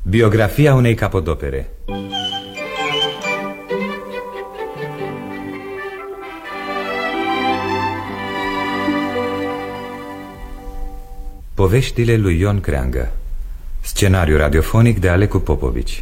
Biografia unei capodopere. Poveștile lui Ion Creangă. Scenariu radiofonic de Alecu Popovici.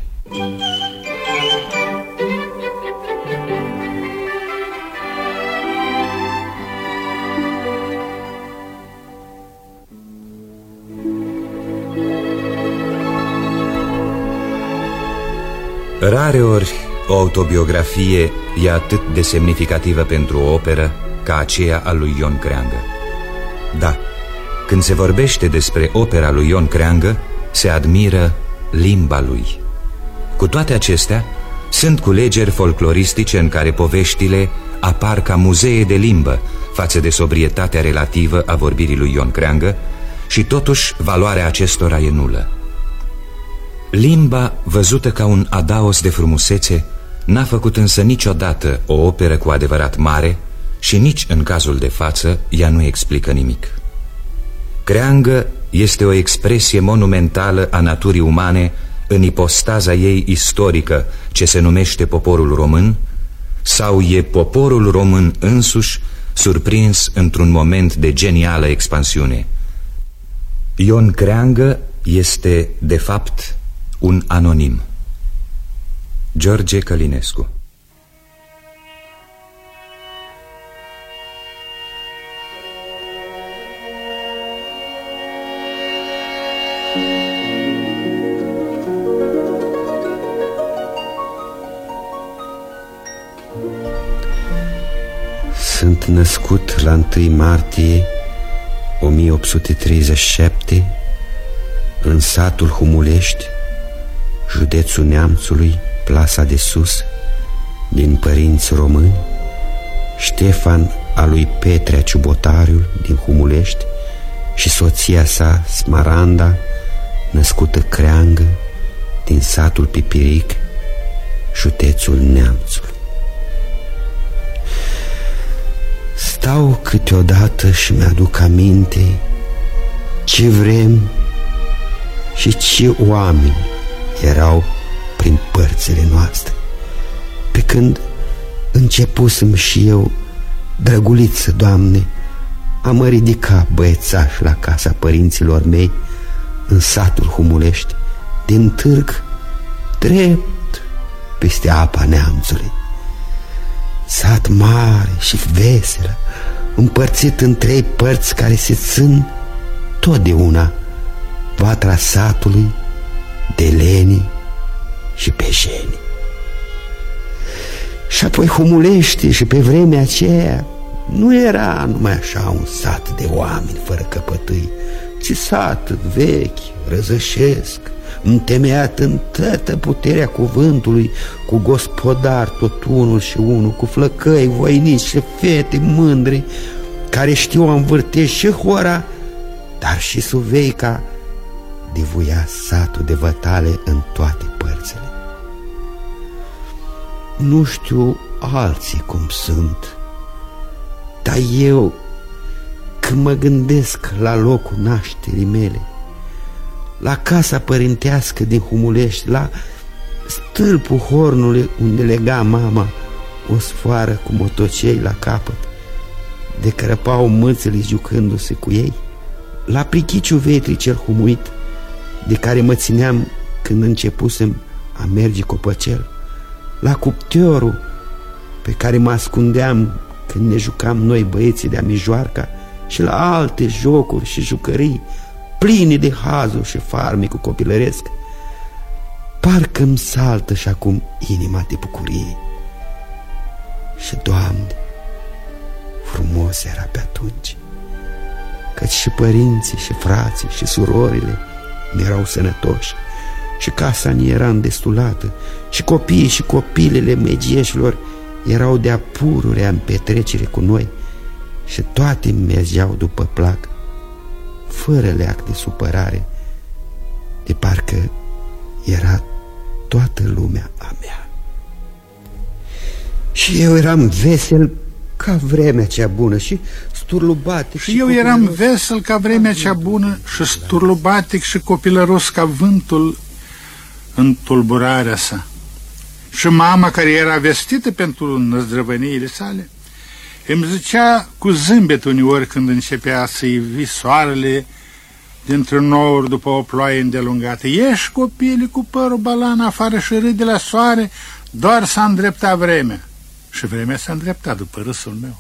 Rareori o autobiografie e atât de semnificativă pentru o operă ca aceea a lui Ion Creangă. Da, când se vorbește despre opera lui Ion Creangă, se admiră limba lui. Cu toate acestea, sunt culegeri folcloristice în care poveștile apar ca muzee de limbă față de sobrietatea relativă a vorbirii lui Ion Creangă și totuși valoarea acestora e nulă. Limba, văzută ca un adaos de frumusețe, n-a făcut însă niciodată o operă cu adevărat mare și nici în cazul de față ea nu explică nimic. Creangă este o expresie monumentală a naturii umane în ipostaza ei istorică, ce se numește poporul român, sau e poporul român însuși surprins într-un moment de genială expansiune. Ion Creangă este, de fapt, un anonim. George Călinescu. Sunt născut la 1 martie 1837 în satul Humulești, județul Neamțului, plasa de sus, din părinți români, Ștefan al lui Petrea Ciubotariul din Humulești și soția sa Smaranda, născută Creangă, din satul Pipiric, județul Neamțului. Stau câteodată și mi-aduc aminte ce vrem și ce oameni erau prin părțile noastre, pe când începusem și eu, drăguliță, Doamne, a mă ridica băiețaș la casa părinților mei în satul Humulești, din târg drept peste apa Neamțului. Sat mare și vesel, împărțit în 3 părți care se țin totdeauna: vatra satului, delenii și peșenii. Și apoi Humulești, și pe vremea aceea, nu era numai așa un sat de oameni fără căpătâi, ci sat vechi, răzășesc, întemeiat în toată puterea cuvântului, cu gospodar tot unul și unul, cu flăcăi, voinici și fete mândre, care știu a învârte și hora, dar și suveica de voia satul de vătale în toate părțile. Nu știu alții cum sunt, dar eu, când mă gândesc la locul nașterii mele, la casa părintească din Humulești, la stâlpul hornului unde lega mama o sfoară cu motocei la capăt, de crăpau mâțele jucându-se cu ei, la prichiciul vetrii cel humuit, de care mă țineam când începusem a merge copăcel, la cupteorul pe care mă ascundeam când ne jucam noi băieții de-a mijoarca, și la alte jocuri și jucării pline de hazuri și farmecul copilăresc. Parcă-mi saltă și acum inima de bucurie. Și, Doamne, frumos era pe atunci, căci și părinții și frații și surorile mi-erau sănătoși, și casa ni era îndestulată, și copiii și copilele megieșilor erau de-a pururea în petrecere cu noi, și toate mergeau după plac, fără leac de supărare, de parcă era toată lumea a mea. Și eu eram vesel ca vremea cea bună și sturlubatic. Și eu eram vesel ca vremea cea bună și sturlubatic și copilăros ca vântul, în tulburarea sa. Și mama, care era vestită pentru năzdrăvăniile sale, îmi zicea cu zâmbet uneori când începea să ivi soarele dintr-un nor după o ploaie îndelungată: ieși, copile, cu părul balan afară și râde la soare, doar s-a îndreptat vremea. Și vremea s-a îndreptat după râsul meu.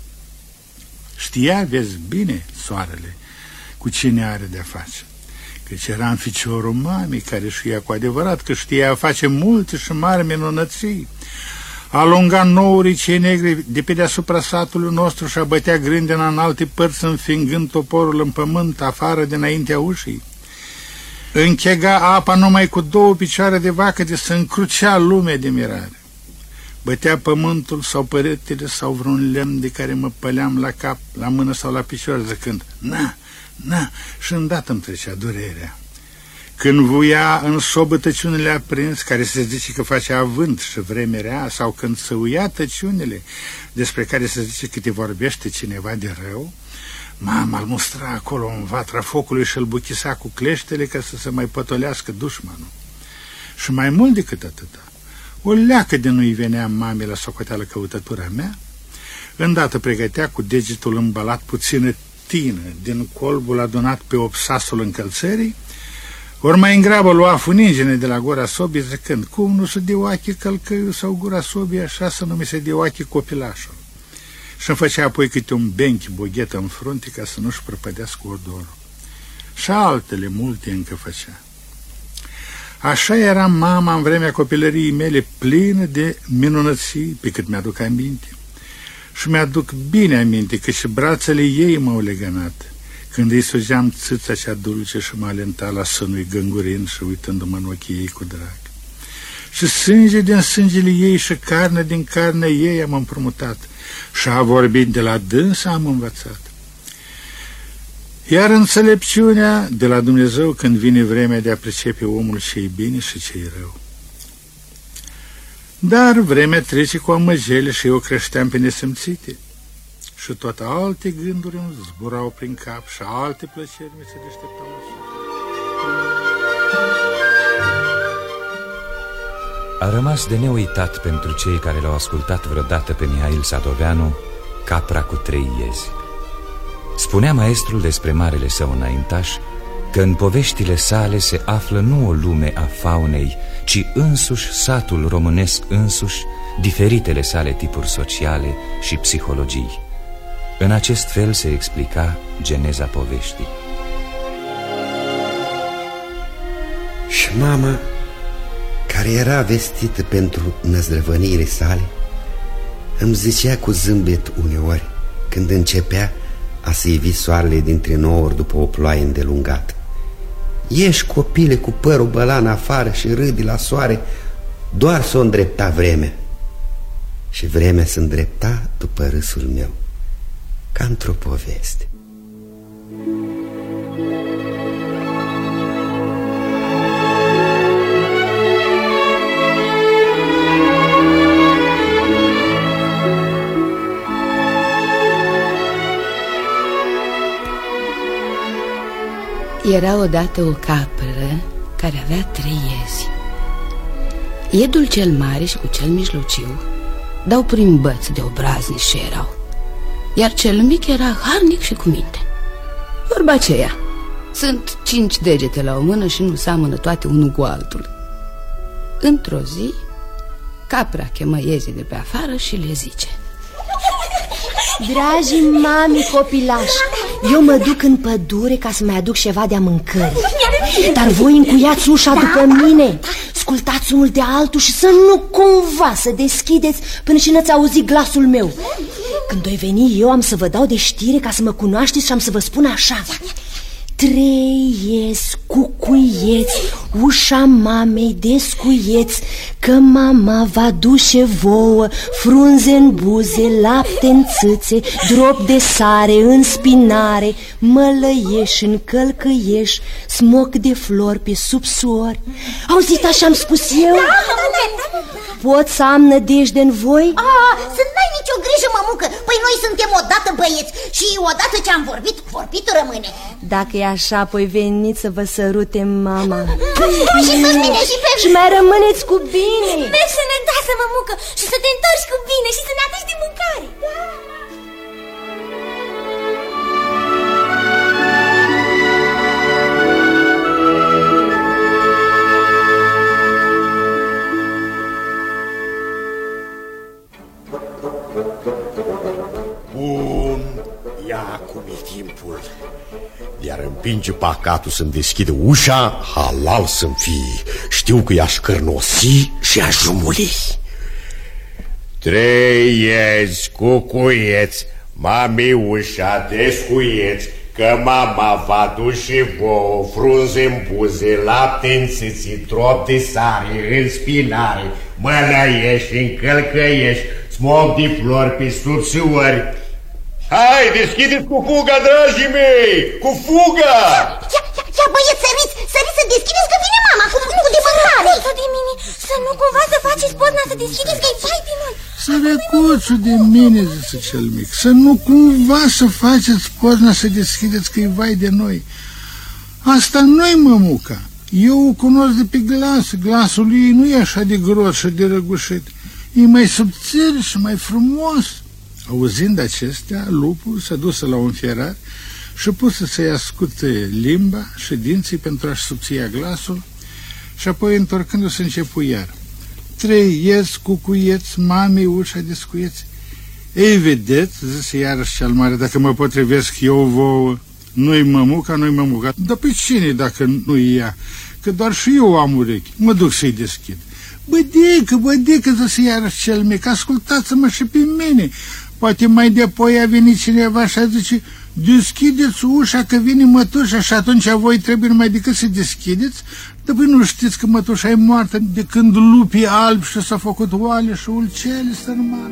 Știa, vezi bine, soarele, cu cine are de-a face, căci era în ficiorul mamei, care știa cu adevărat că știa a face multe și mari minunății. Alunga nourii cei negri de pe deasupra satului nostru și abătea grindina în alte părți, înfingând toporul în pământ, afară dinaintea ușii. Închega apa numai cu 2 picioare de vacă, de să încrucea lumea de mirare. Bătea pământul sau peretele sau vreun lemn de care mă păleam la cap, la mână sau la picioare, zicând: na, na, și îndată îmi trecea durerea. Când vuia în sobă tăciunile aprins, care se zice că face avânt și vreme rea, sau când săuia tăciunile, despre care se zice că te vorbește cineva de rău, mama îl mustra acolo în vatra focului și îl buchisa cu cleștele ca să se mai pătolească dușmanul. Și mai mult decât atâta, o leacă de nu-i venea mamei la socoteală căutătura mea, îndată pregătea cu degetul îmbalat puțină tină din colbul adunat pe obsasul încălțării, ori mai îngrabă lua funingene de la gura sobii, zicând: cum nu se deoache călcăiul sau gura sobii așa să nu mi se deoache copilașul? Și îmi făcea apoi câte un benchi boghetă în frunte ca să nu-și prăpădească odorul. Și altele multe încă făcea. Așa era mama în vremea copilăriei mele, plină de minunății, pe cât mi-aduc aminte. Și mi-aduc bine aminte că și brațele ei m-au legănat, când îi sugeam țâța cea dulce și mă alenta la sânui gângurind și uitându-mă în ochii ei cu drag. Și sânge din sângele ei și carne din carnea ei am împrumutat și a vorbit de la dânsa am învățat. Iar înțelepciunea de la Dumnezeu când vine vremea de a pricepe omul ce-i bine și ce-i rău. Dar vremea trece cu amăgele și eu creșteam pe nesimțite. Și toate alte gânduri îmi zburau prin cap și alte plăceri mi se deșteptau la A rămas de neuitat pentru cei care l-au ascultat vreodată pe Mihail Sadoveanu Capra cu 3 iezi. Spunea maestrul despre marele său înaintaș că în poveștile sale se află nu o lume a faunei, ci însuși satul românesc însuși, diferitele sale tipuri sociale și psihologii. În acest fel se explica geneza poveștii. Și mama, care era vestită pentru năzdrăvăniile sale, îmi zicea cu zâmbet uneori, când începea a se ivi soarele dintre nouri după o ploaie îndelungată: ieși, copile, cu părul bălan afară și râdi la soare, doar s-o îndrepta vremea. Și vremea se îndrepta după râsul meu, ca într-o poveste. Era odată o capră care avea 3 iezi. Iedul cel mare și cu cel mijlociu dau prin băți de obraznici erau, iar cel mic era harnic și cu minte. Vorba aceea, sunt 5 degete la o mână și nu seamănă toate unul cu altul. Într-o zi, capra chemă iezii de pe afară și le zice: dragii mami copilași, eu mă duc în pădure ca să mai aduc ceva de-a mâncării, dar voi încuiați ușa după mine, ascultați unul de altul și să nu cumva să deschideți până și n-ați auzit glasul meu. Când voi veni eu am să vă dau de știre ca să mă cunoașteți și am să vă spun așa: 3 iezi, cucuieți, ușa mamei descuieți, că mama va duce vouă frunze în buze, lapte în țâțe, drop de sare în spinare, mălăieș în călcăieș, smoc de flori pe subsuori. Auziți așa am spus eu? Pot să am nădejde în voi? Să n-ai nicio grijă, mămucă. Păi noi suntem odată băieți și odată ce am vorbit, vorbitul rămâne. Dacă e așa, apoi veniți să vă sărute mama. Și pe mine și pe... Și mai rămâneți cu bine. Mergi sănătoasă, mămucă, și să te întorci cu bine și să ne aduci de mâncare. Bun, ia acum e timpul. Iar împinge pacatul să-mi deschidă ușa, halal să-mi fie. Știu că i-aș cărnosi și aș jumuli. Trăieți, cucuieți, mami ușa descuieți, că mama va duce vouă frunze în buze, lapte în țiții, trop de sare în spinare, mănăiești, încălcăiești, smog de flori pe subțiori. Hai, deschideți cu fuga, dragii mei! Cu fuga! Ia băieți, săriți să deschideți, că vine mama cu de mâncare. Sărăcuțul de mine, să nu cumva să faceți pozna să deschideți, că-i vai de noi. Sărăcuțul de mine, zice cel mic, să nu cumva să faceți pozna să deschideți, că-i vai de noi. Asta nu-i mămuca. Eu o cunosc de pe glas. Glasul ei nu e așa de gros și de răgușit. E mai subțire și mai frumos. Auzind acestea, lupul s-a dus la un fierar și puse să-i ascute limba și dinții pentru a-și subția glasul și apoi, întorcându-se, începu iar. Trăieți, cucuieți, mami ușa descuieți. Ei, vedeți, zise iarăși cel mare, dacă mă potrivesc eu vouă, nu-i mămuca, nu-i mămuca. Dar pe cine dacă nu-i ea? Că doar și eu am urechi. Mă duc să-i deschid. Bădică, zise iarăși cel mic, ascultați-mă și pe mine. Poate mai de-apoi a venit cineva și a zice, deschideți ușa că vine mătușa și atunci voi trebuie numai decât să deschideți. Dar voi nu știți că mătușa e moartă de când lupii albi și s-a făcut oale și ulcele, sărmană.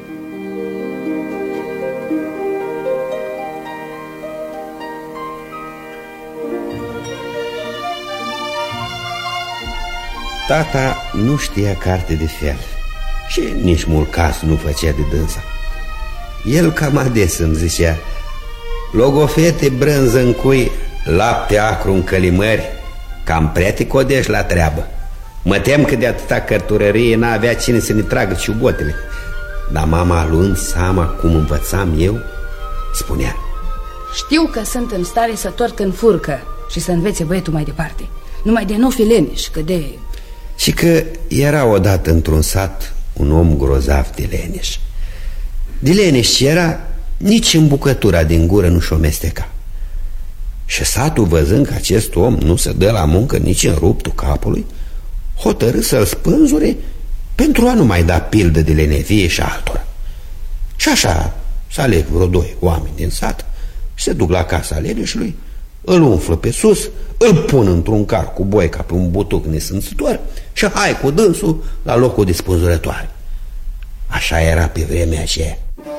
Tata nu știa carte de fel și nici mult caz nu făcea de dânsa. El cam ades îmi zicea, logofete brânză în cui, lapte acru în călimări, cam prea te codești la treabă. Mă tem că de atâta cărturărie n-avea cine să ne tragă ciubotele. Dar mama, luând seama cum învățam eu, spunea, știu că sunt în stare să torc în furcă și să învețe băietul mai departe. Numai de nu fi leneș, că de... Și că era odată într-un sat un om grozav de leneș. De leneș ce era, nici în bucătura din gură nu și-o mesteca. Și satul, văzând că acest om nu se dă la muncă nici în ruptul capului, hotărâ să-l spânzure pentru a nu mai da pildă de lenevie și altora. Și așa să aleg vreo doi oameni din sat și se duc la casa leneșului, îl umflă pe sus, îl pun într-un car cu boica pe un butuc nesânțător și hai cu dânsul la locul de spânzurătoare. Așa era pe vremea aceea.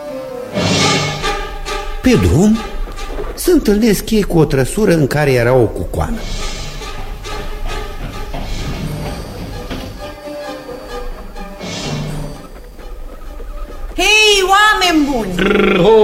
Pe drum se întâlnesc ei cu o trăsură în care era o cucoană. Hei, oameni buni!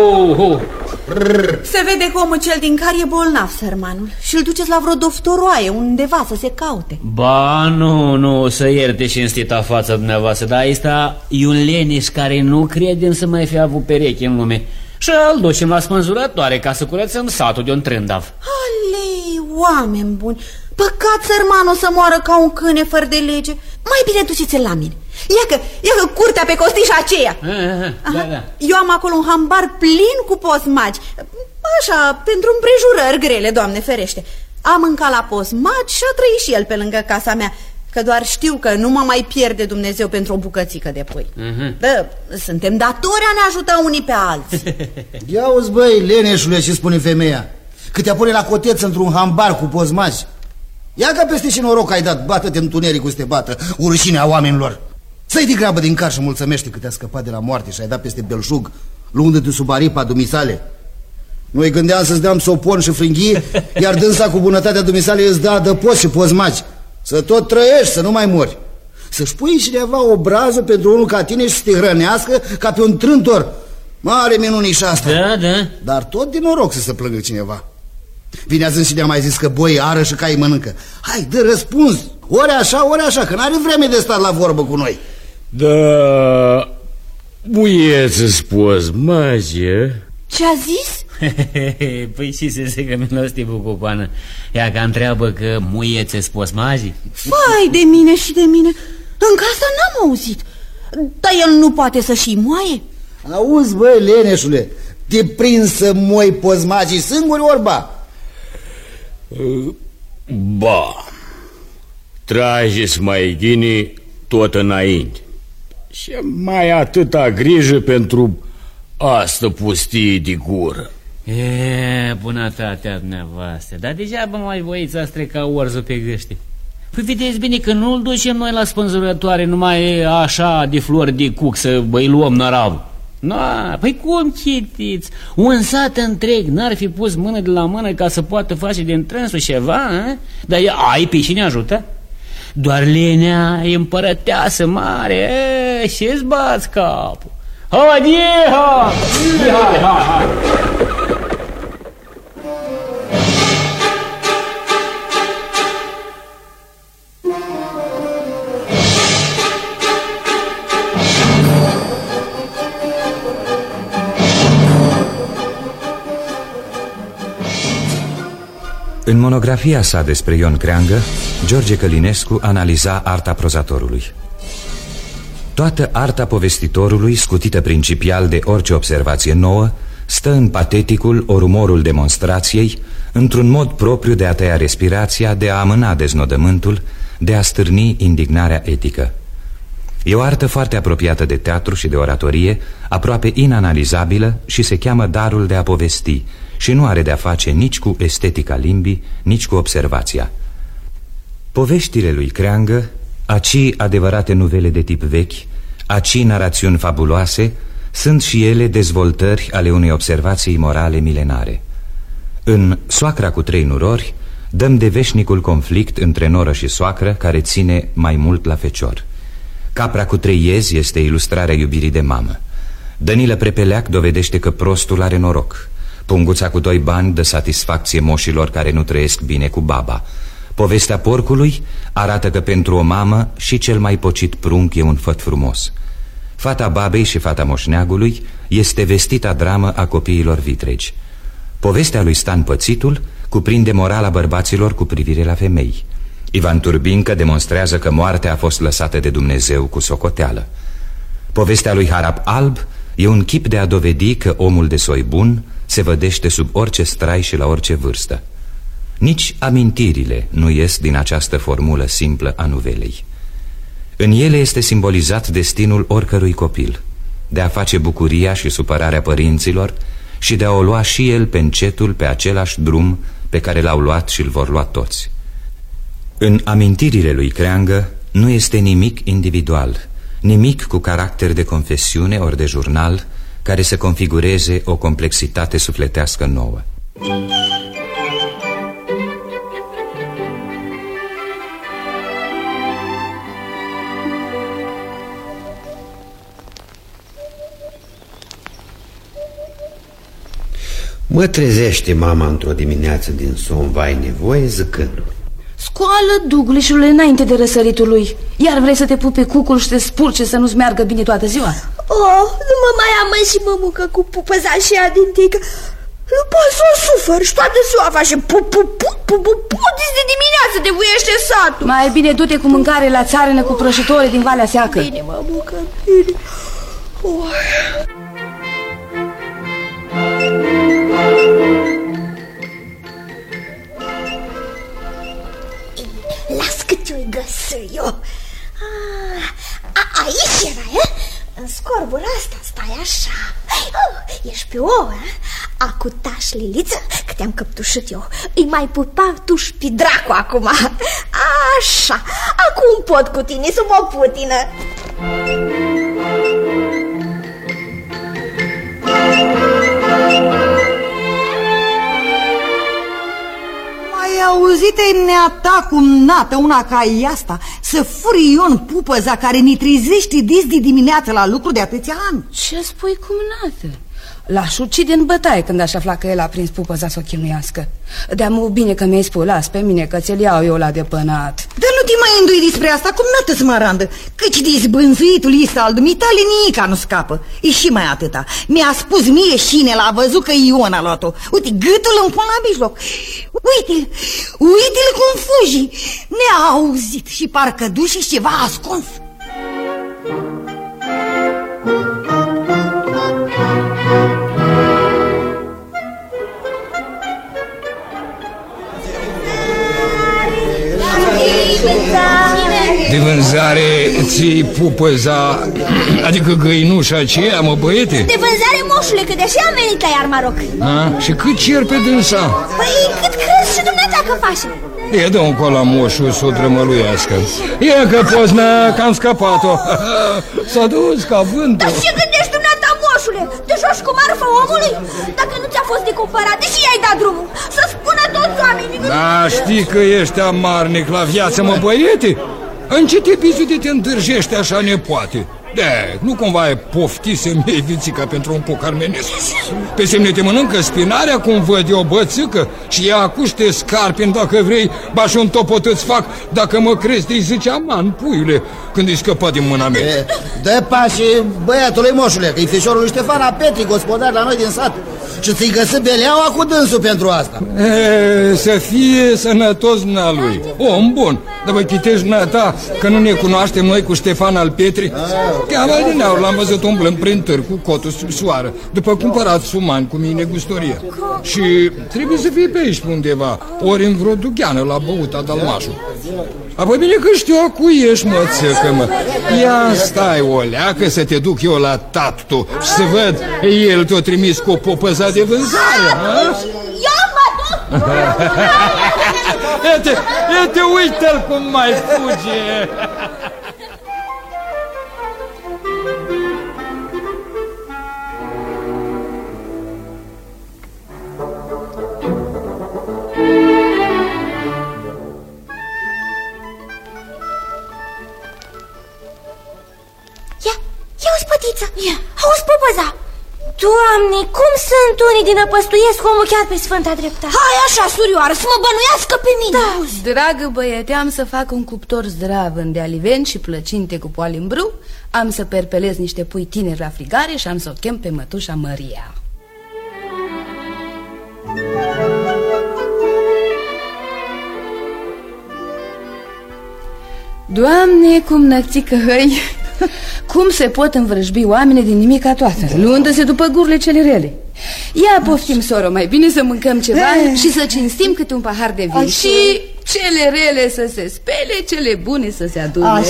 Se vede că omul cel din car e bolnav, sărmanul, și îl duceți la vreo doftoroaie undeva să se caute. Ba, nu, să ierte cinstita fața dumneavoastră, dar ăsta e un leneș care nu credem să mai fi avut pereche în lume. Și îl ducem la spânzurătoare ca să curățăm satul de un trândav. Alei, oameni buni, păcat sărmanul să moară ca un câine fără de lege. Mai bine duceți-l la mine. Ia că curtea pe costișa aceea. Da. Eu am acolo un hambar plin cu posmagi. Așa, pentru împrejurări grele, Doamne ferește. Am mâncat la posmagi și a trăit și el pe lângă casa mea, că doar știu că nu mă mai pierde Dumnezeu pentru o bucățică de pui. Da, suntem datori a ne ajuta unii pe alții. Ia uzi, băi, leneșule, ce spune femeia, că te pune la coteț într-un hambar cu posmagi. Ia că peste și noroc ai dat, bată-te întunericul să te bată, urșinea oamenilor. Să-i de grabă din car și mulțumește că te-a scăpat de la moarte și ai dat peste belșug, luându-te sub aripa dumisale. Noi gândeam să-ți dăm sopon și frânghii, iar dânsa cu bunătatea dumisale îți dă adăpost și pozmagi. Să tot trăiești, să nu mai mori. Să-și pui cineva obrazul pentru unul ca tine și să te hrănească ca pe un trântor. Mare minunișa asta. Da. Dar tot din noroc să se plângă cineva. Vine azi și ne-a mai zis că boi ară și caii mănâncă. Hai, dă răspuns. Ori așa, că n-are vreme de stat la vorbă cu noi. Da, buieță spus, magie. Ce-a zis? Păi și se zice că milostivul cu pană. Ea că întreabă că muiețe spos mazi. Vai de mine și de mine. În casa n-am auzit. Dar el nu poate să și moaie? Auzi, băi, leneșule, te prins să moi pozmagii singuri, orba? Ba, trageți mai ghini tot înainte. Și mai atâta grijă pentru asta pustie de gură. E, bunătatea dumneavoastră. Dar degeaba mai voiți să streca orzul pe gâște. Păi vedeți bine că nu-l ducem noi la spânzurătoare numai așa de flori de cuc să îi luăm năravul. Păi cum chitiți? Un sat întreg n-ar fi pus mână de la mână ca să poată face din trânsul ceva, a? Dar ai pe cine ajută? Doar lenea e împărăteasă mare, și-ți bați capul. Hai! În monografia sa despre Ion Creangă, George Călinescu analiza arta prozatorului. Toată arta povestitorului, scutită principial de orice observație nouă, stă în pateticul ori umorul demonstrației, într-un mod propriu de a tăia respirația, de a amâna deznodământul, de a stârni indignarea etică. E o artă foarte apropiată de teatru și de oratorie, aproape inanalizabilă și se cheamă darul de a povesti și nu are de a face nici cu estetica limbii, nici cu observația. Poveștile lui Creangă, aci adevărate nuvele de tip vechi, aci narațiuni fabuloase, sunt și ele dezvoltări ale unei observații morale milenare. În Soacra cu 3 nurori dăm de veșnicul conflict între noră și soacră, care ține mai mult la fecior. Capra cu 3 iezi este ilustrarea iubirii de mamă. Dănilă Prepeleac dovedește că prostul are noroc. Punguța cu 2 bani dă satisfacție moșilor care nu trăiesc bine cu baba. Povestea porcului arată că pentru o mamă și cel mai pocit prunc e un făt frumos. Fata babei și fata moșneagului este vestita dramă a copiilor vitregi. Povestea lui Stan Pățitul cuprinde morala bărbaților cu privire la femei. Ivan Turbincă demonstrează că moartea a fost lăsată de Dumnezeu cu socoteală. Povestea lui Harap Alb e un chip de a dovedi că omul de soi bun se vădește sub orice strai și la orice vârstă. Nici amintirile nu ies din această formulă simplă a nuvelei. În ele este simbolizat destinul oricărui copil, de a face bucuria și supărarea părinților și de a o lua și el pe încetul pe același drum pe care l-au luat și îl vor lua toți. În amintirile lui Creangă nu este nimic individual, nimic cu caracter de confesiune ori de jurnal care să configureze o complexitate sufletească nouă. Mă trezește mama într-o dimineață din somn, vai nevoie, zicând: Scoală, Duglișule, înainte de răsăritul lui. Iar vrei să te pupe cucul și te spurce să nu-ți meargă bine toată ziua? Oh, nu mă mai amă și mă mucă cu pupăza și ea din tică. Nu pot să o sufăr și toată ziua face de dimineață de vuiește satul. Mai bine du-te cu mâncare la țarănă cu prăjitoare din Valea Seacă. Bine, mă mucă, bine. Las cât eu-i găsi eu. Aici era, e? În scorbul ăsta stai așa. Ești pe ouă, acu tași, Liliță, că te-am căptușit eu. Îi mai pupa tu și pe dracu acum. Așa, acum pot cu tine să mă putină. Ai auzit-i neata cum nată una ca e asta? Să furi Ion Pupăza, care ne trezește dis de dimineață la lucru de atâția ani. Ce spui, cumnată? L-aș ucide în bătaie când aș afla că el a prins Pupăza să o chinuiască. De-amu bine că mi-ai spus, las pe mine că ți-l iau eu la depănat. Dar nu te mai îndui despre asta, cum nată smarandă. Căci de zbânzuitul ăsta al dumitale nici nu scapă. E și mai atâta. Mi-a spus mie șine, l-a văzut că Ion a luat-o. Uite, gâtul îmi pun la mijloc. Uite-l cum fugi. Ne-a auzit și parcă duși ceva ascuns. De vânzare ții Pupăza, adică găinușa aceea, mă, băiete? De vânzare, moșule, că deși am venit la iar Maroc. Și cât cer pe dânsa? Păi cât crezi și dumneata că face? E, dă-o încă la moșul să o drămăluiască. E că poznă că am scăpat-o. S-a dus ca vântul. Dar ce gândești dumneata, moșule? Te joci cu marfa omului? Dacă nu ți-a fost de cumpărat, deși i-ai dat drumul, să spună toți oamenii. Da, știi că ești amarnic la viață, mă, băiete? În ce episoade te întârjești așa nepoate? Nu cumva ai pofti să-mi iei vițica pentru un poc armenesc? Pe semne te mănâncă spinarea, cum văd eu, bățică, și ia acuște scarpin dacă vrei, ba și un topot îți fac, dacă mă crezi, te-i zice aman, puiule, când îi scăpa din mâna mea. Dă pași băiatului, moșule, că-i fișorul lui Ștefana Petri, gospodar la noi din sat, și ți-i găsi beleaua cu dânsul pentru asta. Să fie sănătos lui. Om bun, dar vă chitești ta că nu ne cunoaștem noi cu Ștefan al Petri? Chiar adineauri l-am văzut umblând prin târg cu cotul sub soară, după cumpărat sumani cu mine gustorie. Și trebuie să fie pe aici undeva, ori în vreo dugheană la băuta dalmașul. Apoi bine că știu cu ești, mățăcă, mă. Ia stai o leacă să te duc eu la tatu și să văd, el te-o trimis cu o Pupăza de vânzare. Eu mă duc! Iată, uite-l cum mai fuge. Auzi, Pupăza! Doamne, cum sunt unii din năpăstuiesc omul chiar pe sfânta dreptate? Hai așa, surioară, să mă bănuiască pe mine! Da, dragă băiete, am să fac un cuptor zdravân de aliven și plăcinte cu poalimbru. Am să perpelez niște pui tineri la frigare și am să o chem pe mătușa Maria. Doamne, cum nățică hăi! Cum se pot învrăjbi oamenii din nimica toată, luându-se după gurile cele rele? Ia poftim, soro, mai bine să mâncăm ceva și să cinstim câte un pahar de vin. Și cele rele să se spele, cele bune să se adune.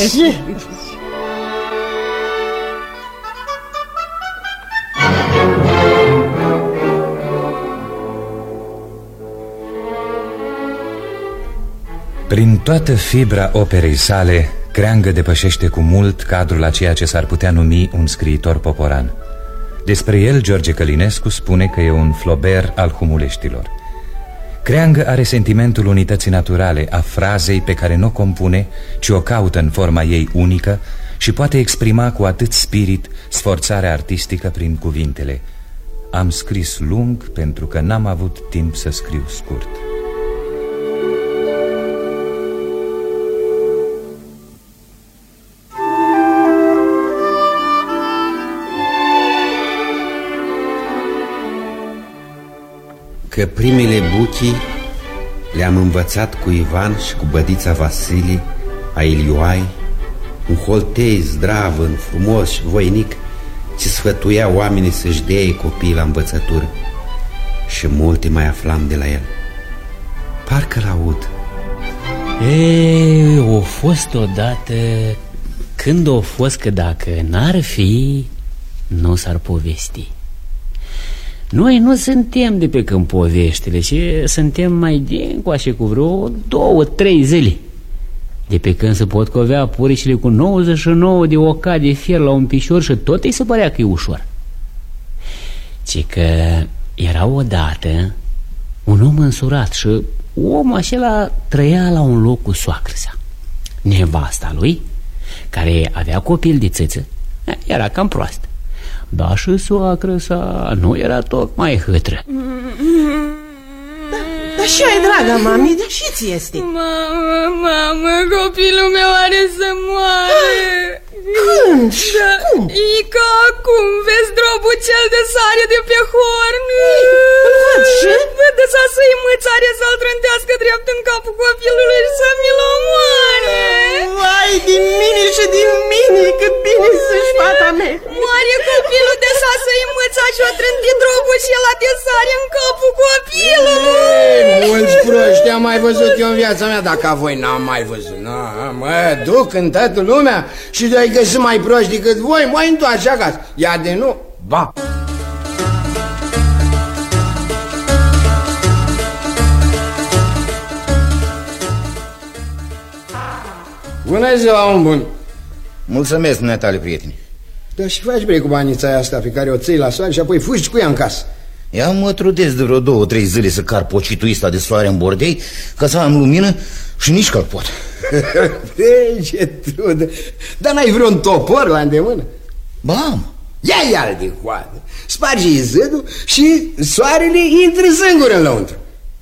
Prin toată fibra operei sale, Creangă depășește cu mult cadrul a ceea ce s-ar putea numi un scriitor poporan. Despre el, George Călinescu spune că e un Flaubert al humuleștilor. Creangă are sentimentul unității naturale a frazei pe care nu o compune, ci o caută în forma ei unică și poate exprima cu atât spirit sforțarea artistică prin cuvintele: am scris lung pentru că n-am avut timp să scriu scurt. Că primele buchii le-am învățat cu Ivan și cu bădița Vasile, a Ilioai, un holtei zdravăn, frumos și voinic, ce sfătuia oamenii să-și dea copiii la învățătură. Și multe mai aflam de la el. Parcă l-aud. O fost odată, când o fost că dacă n-ar fi, nu s-ar povesti. Noi nu suntem de pe când poveștile, ci suntem mai dincoace cu vreo 2-3 zile. De pe când se pot covea puricile cu 99 de oca de fier la un pișor și tot îi se părea că e ușor. Ci că era odată un om însurat și omul acela trăia la un loc cu soacră sa. Nevasta lui, care avea copil de țâță, era cam proastă. Dar și soacră sa nu era tocmai hâtră. Dar și ai, draga mami, dar și ți este? Mamă, copilul meu are să moare. Când? Da, cum? E ca acum, vezi drobul cel de sare de pe horn? Îl văd și? Vede să-i mățare să-l trântească drept în capul copilului și să mi-l omoare. Vai din mine și din mine, cât bine să-și fata mea. Moare copilul de să-i măța și o trânti drobul și ăla de sare în capul copilului. Mulți proști am mai văzut eu în viața mea, dacă voi n-am mai văzut. Mă duc în toată lumea și de-ai că sunt mai proști decât voi, mă întoarce acasă. Ia de nu, ba. Bună ziua, om bun. Mulțumesc, dumneatale, prieteni. Dar și faci, bre, cu banița asta pe care o ții la soare și apoi fugi cu ea în casă? Eu mă trudesc de vreo 2-3 zile să car pocitul ăsta de soare în bordei, ca să am lumină și nici că-l pot. Ce trudă. Dar n-ai vreun topor la îndemână? Ba, am. Ia-i-al de coadă, sparge-i zâdul și soarele intră singur în lăuntru.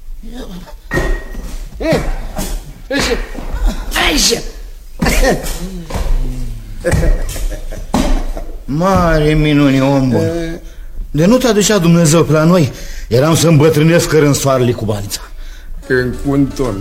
Așa. Mare minune, om bun. De nu te aducea Dumnezeu pe la noi, eram să îmbătrânesc cărând soarele cu banița. În cunton.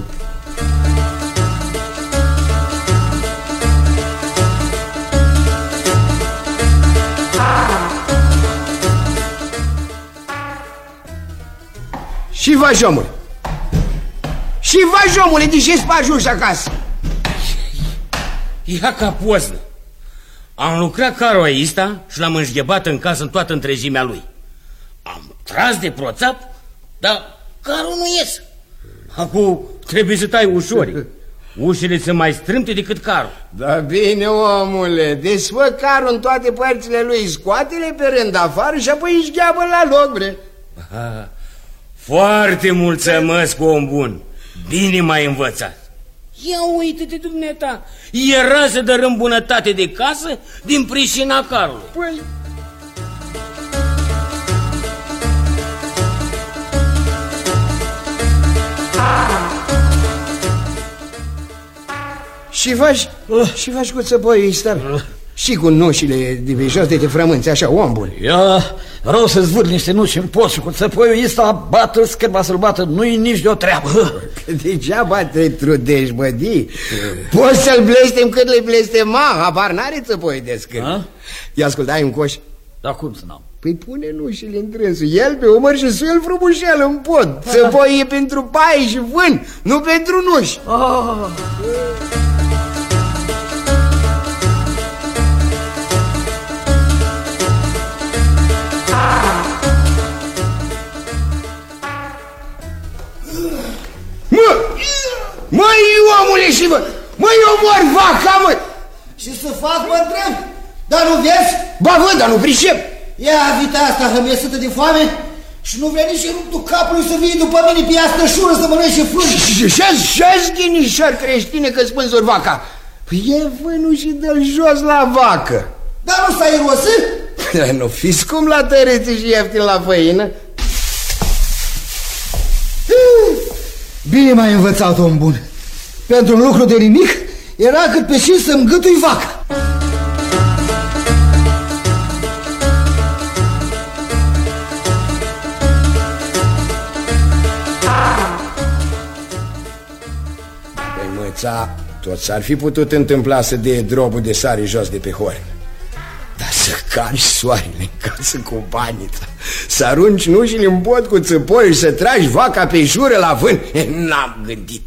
Și vași, omule. Și vași, omule, de ce spargi ușa acasă? Ia ca poznă. Am lucrat carul ăsta și l-am înșghebat în casă în toată întregimea lui. Am tras de proțap, dar carul nu ies. Acum trebuie să tai ușorii. Ușile sunt mai strâmte decât carul. Da bine, omule, desfă carul în toate părțile lui, scoate-le pe rând afară și apoi își gheabă la loc, bre. Foarte mulțumesc, om bun. Bine m-ai învățat. Ia uite-te, dumneata, era să dărâm bunătate de casă din pricina carului. Păi... Și faci cu țăpoii ăsta? Și cu nușile de pe jos de te frămânți, așa, om bun. Ia, vreau să-ți vârd niște nuși în post și cu țăpoiul ăsta bată-l, scârba să-l bată, nu-i nici de o treabă. Că degeaba te trudești, bădii. Poți să-l blestem cât le blestema, habar n-are țăpoiul de scârb. Ia ascultă, ai un coș? Dar cum să n-am? Păi pune nușile în trânsul, el pe umăr și suie-l frumușel în pod. Țăpoiul e pentru paie și vân, nu pentru nuși. Măi, omule, și măi, omor vaca, mă! Și să fac, mă întreb? Dar nu vezi? Ba văd, dar nu pricep. Ia vita asta hămiesită de foame și nu vrea nici ruptul capului să vii după mine pe asta șură să mănânce fân. Și-ați ghinișor creștine că spânzuri vaca. Păi e vânul și dă-l jos la vacă. Dar nu s-ai rosit? Nu fi scump la tărețe și ieftin la făină. Bine m-ai învățat, om bun. Pentru un lucru de nimic era cât pe și să-mi gâtui vaca. Păi măța, tot s-ar fi putut întâmpla să dea drobul de sare jos de pe horn. Dar să cari soarele în casă cu banița, să arunci nușile în pod cu țăpoi și să tragi vaca pe jură la vânt, n-am gândit.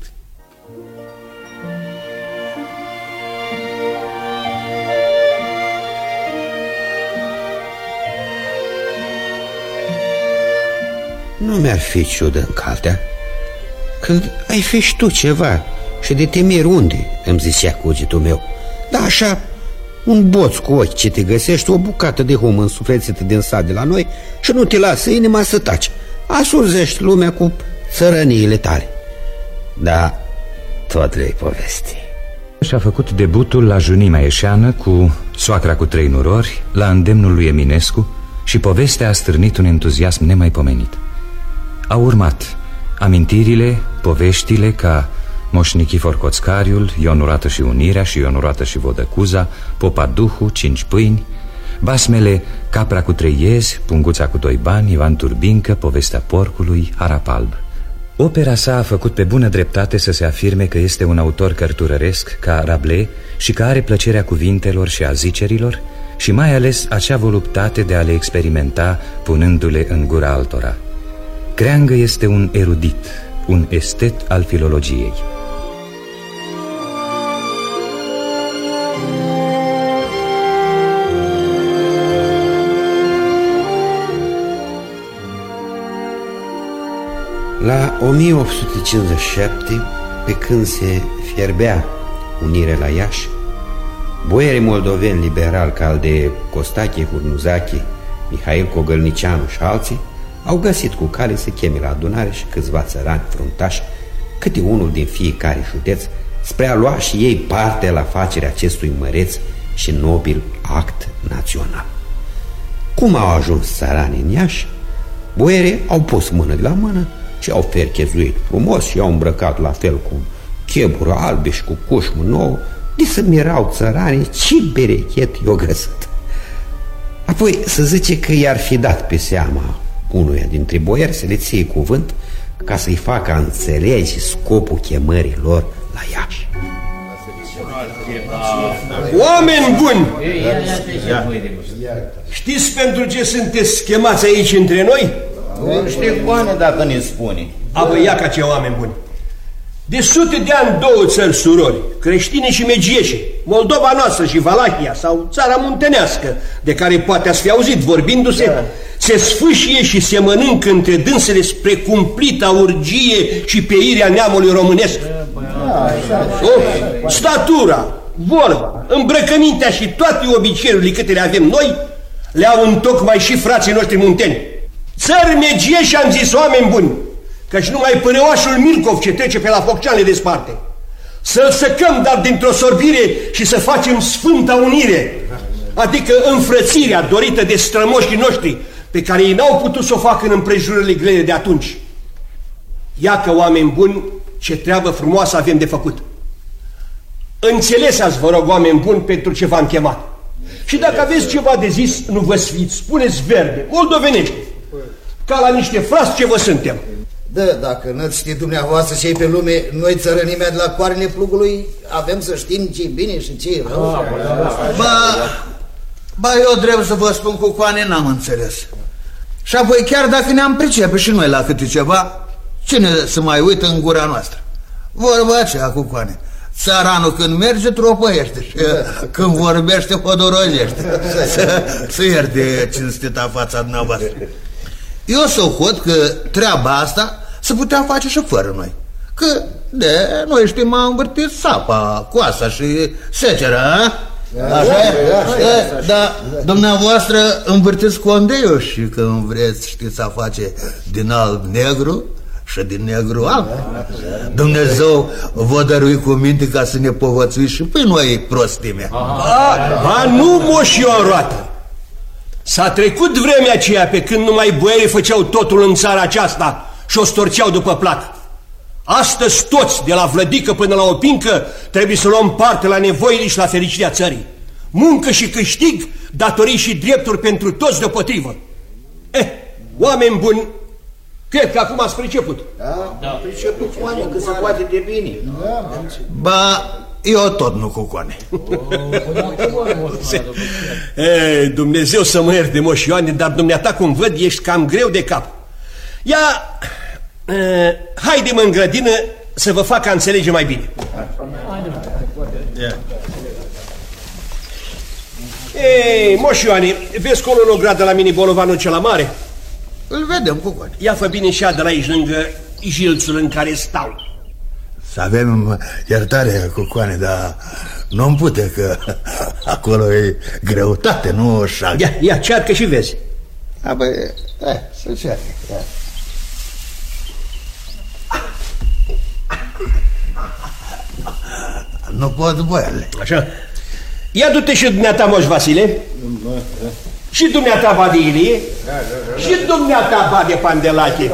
Nu mi-ar fi ciudă în caltea că ai fi și tu ceva și de temeri unde, îmi zicea cugetul meu. Dar așa, un boț cu ochi ce te găsești, o bucată de hum însuflețită din sat de la noi și nu te lasă inima să taci. Asurzești lumea cu țărăniile tale. Da, tot le-ai povesti. Și-a făcut debutul la Junimea Eșeană cu Soacra cu 3 nurori, la îndemnul lui Eminescu, și povestea a stârnit un entuziasm nemaipomenit. Au urmat amintirile, poveștile ca Moș Nichifor Coțcariul, Ionurată și Unirea și Ionurată și Vodăcuza, Popa Duhu, 5 pâini, basmele Capra cu 3 iezi, Punguța cu 2 bani, Ioan Turbincă, Povestea porcului, Arap alb. Opera sa a făcut pe bună dreptate să se afirme că este un autor cărturăresc ca Rabelais și că are plăcerea cuvintelor și a zicerilor și mai ales acea voluptate de a le experimenta punându-le în gura altora. Creangă este un erudit, un estet al filologiei. La 1857, pe când se fierbea unirea la Iași, boierii moldoveni liberali ca al de Costache Hurnuzache, Mihail Cogălnicianu și alții au găsit cu cale să cheme la adunare și câțiva țărani fruntași, câte unul din fiecare județ, spre a lua și ei parte la facerea acestui măreț și nobil act național. Cum au ajuns țăranii în Iași? Boierii au pus mână de la mână și au ferchezuit frumos și au îmbrăcat la fel cu chebură albe și cu cușmă nouă, de să mirau țăranii ce berechet i-o găsit. Apoi să zice că i-ar fi dat pe seama unuia dintre boieri să le ție cuvânt ca să-i facă înțelege scopul chemării lor la Iași. Oameni buni! Știți pentru ce sunteți chemați aici între noi? Nu știu coane dacă ne spune. Abă, ia ca ce oameni buni. De sute de ani 2 țări surori, creștine și megieșe, Moldova noastră și Valahia sau țara muntenească, de care poate ați fi auzit vorbindu-se, se sfâșie și se mănâncă între dânsele spre cumplita urgie și peirea neamului românesc. Statura, vorba, îmbrăcămintea și toate obiceiurile câte le avem noi, le-au întocmai și frații noștri munteni. Țări megieși, am zis, oameni buni, căci numai pâneoașul Milcov ce trece pe la Foccean le desparte. Să-l săcăm, dar dintr-o sorbire și să facem sfânta unire, adică înfrățirea dorită de strămoșii noștri, pe care ei n-au putut să o facă în împrejurările grele de atunci. Iacă, oameni buni, ce treabă frumoasă avem de făcut. Înțelesați, vă rog, oameni buni, pentru ce v-am chemat. Și dacă aveți ceva de zis, nu vă sfiți, spuneți verde, moldovenește, ca la niște frați ce vă suntem. Da, dacă nu știi dumneavoastră ce-i pe lume, noi țărănimea de la coarne plugului avem să știm ce-i bine și ce-i rău. Ba, eu drept să vă spun, cu coane n-am înțeles. Și apoi chiar dacă ne-am pricepe și noi la câte ceva, cine să mai uită în gura noastră? Vorba aceea cu coane. Țaranul când merge tropăiește și când vorbește hodorogește. Să ierte cinstita fața dumneavoastră. Eu s-o că treaba asta se putea face și fără noi. Că de noi știm a învârtit sapa, coasa și secera. Așa e? Da, dumneavoastră învârtiți condeiul și când vreți știți a face din alb negru și din negru alb. Dumnezeu vă dărui cu minte ca să ne povățuiți și pe noi prostimea. Ba nu, moșio roată. S-a trecut vremea aceea pe când numai boierii făceau totul în țara aceasta și o storceau după plac. Astăzi toți, de la vlădică până la opincă, trebuie să luăm parte la nevoile și la fericirea țării. Muncă și câștig, datorii și drepturi pentru toți deopotrivă. Oameni buni, cred că acum ați priceput. Da, priceput, oameni, că se poate de bine. Ba, eu tot nu cu coane. Dumnezeu să mă ierte, moș Ioane, dar dumneata, cum văd, ești cam greu de cap. Ia, haide-mă în grădină să vă fac a înțelege mai bine. Ei, moș Ioane, vezi colo în o gradă la mine bolovanul cel mare? Îl vedem cu coane. Ia fă bine și de la aici, lângă jilțul în care stau. Să avem iertare cu coane, dar nu-mi pute că acolo e greutate, nu șag. Ia, cearcă și vezi. Bă, să cearcă. Nu pot, boiarele. Așa. Ia du-te și dumneata, Moș Vasile. Și dumneata, Bade Ilie. Și dumneata, Bade Pandelache.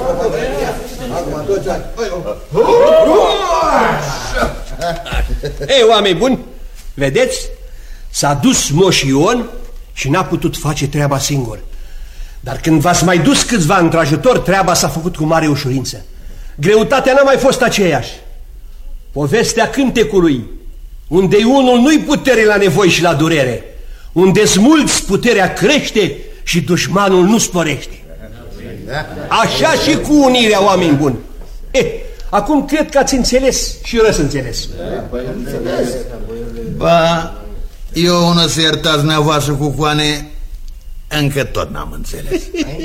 Ei, oameni buni, vedeți? S-a dus Moș Ion și n-a putut face treaba singur. Dar când v-ați mai dus câțiva într-ajutor, treaba s-a făcut cu mare ușurință. Greutatea n-a mai fost aceeași. Povestea cântecului, unde unul nu-i putere la nevoi și la durere, unde-s mulți puterea crește și dușmanul nu sporește. Așa și cu unirea, oameni buni. Acum cred că ați înțeles și răs înțeles. Ba, eu unul să iertați dumneavoastră cu coane, încă tot n-am înțeles.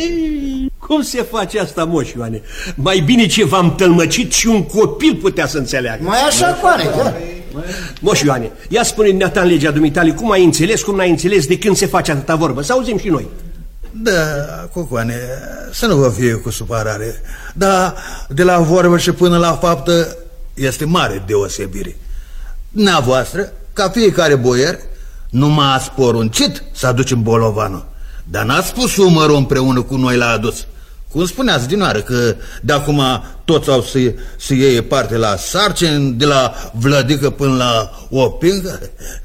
Cum se face asta, Moș Ioane? Mai bine ce v-am tălmăcit și un copil putea să înțeleagă. Mai așa, coane, da? Moș Ioane, ia spune dumneata în legea dumitale cum ai înțeles, cum n-ai înțeles, de când se face atâta vorbă. Să auzim și noi. Da, Cucoane, să nu vă fie cu supărare, dar de la vorbă și până la faptă este mare deosebire. Dumneavoastră, ca fiecare boier, numai ați poruncit să aducem bolovanul, dar n-ați pus umărul împreună cu noi la adus. Cum spuneați din oară că de acum toți au să iei parte la sarcini, de la vlădică până la opingă?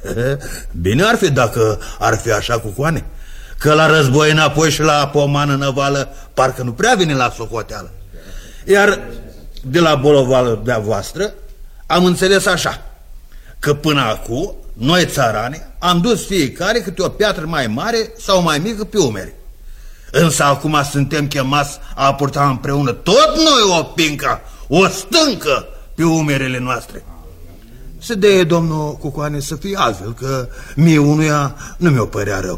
Bine ar fi dacă ar fi așa, Cucoane, că la război înapoi și la pomană năvală parcă nu prea vine la socoteală. Iar de la bolovanul de-a voastră am înțeles așa, că până acum noi țarani am dus fiecare câte o piatră mai mare sau mai mică pe umeri. Însă acum suntem chemați a purta împreună tot noi o pincă, o stâncă pe umerele noastre. Se dea domnul Cucoane să fie altfel, că mie unuia nu mi-o părea rău.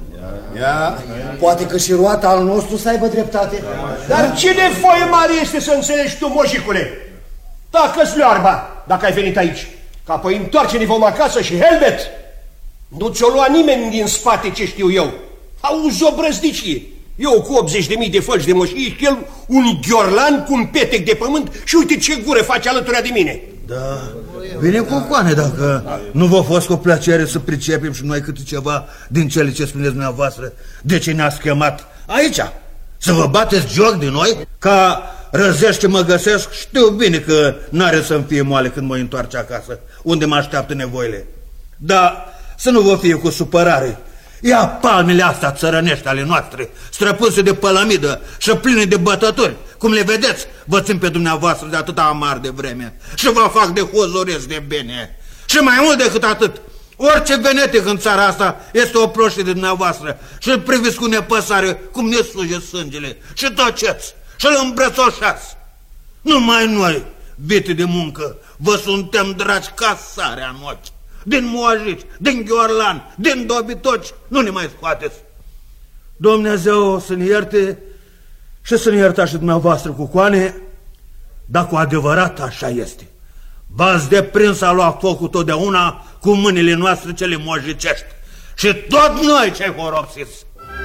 Poate că și roata al nostru să aibă dreptate. Dar ce nevoie mare este să înțelegi tu, moșicule? Tacă-ți learba, dacă ai venit aici. Că apoi întoarce-ne vom acasă și helmet. Nu ți-o lua nimeni din spate, ce știu eu. Auzi o brăzdicie. Eu cu 80.000 de fălci de moșie și el un ghiorlan cu un petec de pământ și uite ce gură face alături de mine. Da, bine, Cucoane, dacă nu v-a fost cu plăcere să pricepem și noi câte ceva din cele ce spuneți dumneavoastră, de ce ne-ați chemat aici? Să vă bateți joc de noi? Ca răzești ce mă găsesc, știu bine că n-are să-mi fie moale când mă întoarce acasă, unde mă așteaptă nevoile. Dar să nu vă fie cu supărare. Ia palmele astea țărănești ale noastre, străpânse de pălămidă și pline de bătături. Cum le vedeți, vă țin pe dumneavoastră de atâta amar de vreme și vă fac de hozoresc de bine. Și mai mult decât atât, orice venetic în țara asta este o proștie de dumneavoastră și îl priviți cu nepăsare cum ne sluge sângele și tăceți și îl îmbrățoșați. Numai noi, bite de muncă, vă suntem dragi ca sarea în ochi. Din moajici, din ghiorlan, din dobitoci, nu ne mai scoateți. Dumnezeu să ne ierte și să ne iertați și dumneavoastră, Cucoane, dar cu adevărat așa este. V-ați deprins a lua focul totdeauna cu mâinile noastre cele mojicești și tot noi cei horopsiți.